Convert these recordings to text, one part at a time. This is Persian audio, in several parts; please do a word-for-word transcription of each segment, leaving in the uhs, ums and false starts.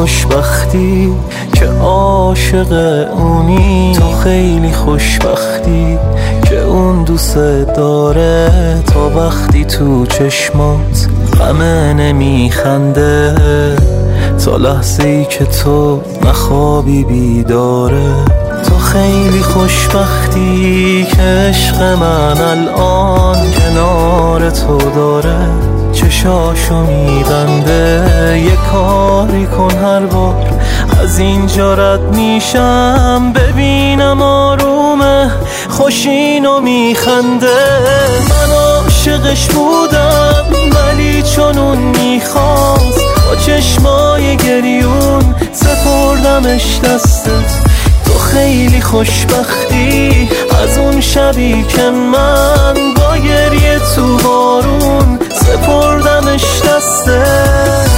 خوشبختی که عاشق اونی، تو خیلی خوشبختی که اون دوست داره. تا وقتی تو چشمات غمه نمیخنده، تا لحظه ای که تو نخوابی بیداره. تو خیلی خوشبختی که عشق من الان کنار تو داره. چشاشو میبنده، یه کاری کن هر بار از اینجا رد میشم، ببینم آرومه خوشینو میخنده. من عاشقش بودم ولی چون اون میخواست، با چشمای گریون سپردمش دستت. تو خیلی خوشبختی از اون شبی که من با گریه تو بارون سپردمش دستت.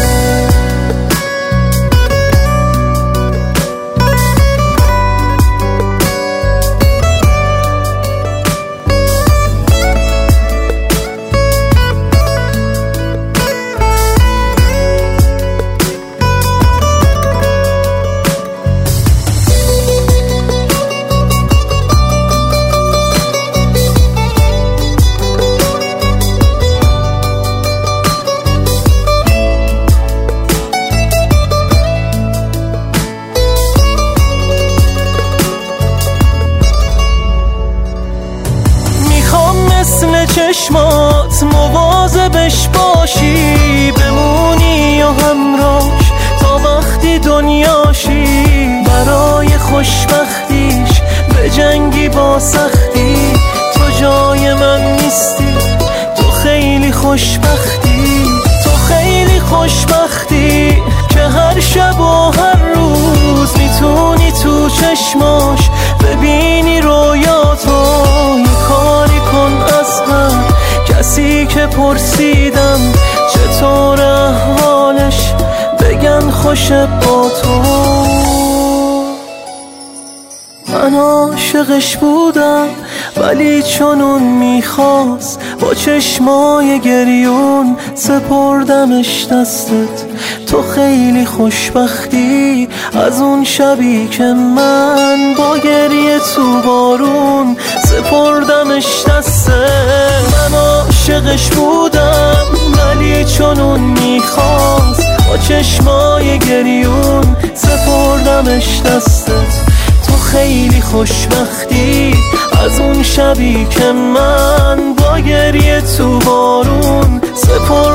مثل چشمات مواظبش باشی، بمونی و همراش تا وقتی دنیاشی. برای خوشبختیش به جنگی با سختی، تو جای من نیستی. تو خیلی خوشبختی، تو خیلی خوشبختی که هر شب و هر روز میتونی تو چشماش ببینی رویاتو. یه کاری کن از من کسی که پرسیدم چطور احوالش، بگن خوشه با تو. من عاشقش بودم ولی چون اون میخواست، با چشمای گریون سپردمش دستت. تو خیلی خوشبختی از اون شبی که من با گریه تو بارون سپردمش دستت. من عاشقش بودم ولی چون اون میخواست، با چشمای گریون سپردمش دستت. تو خیلی خوشبختی از اون شبی که من با گریه تو بارون سپردمش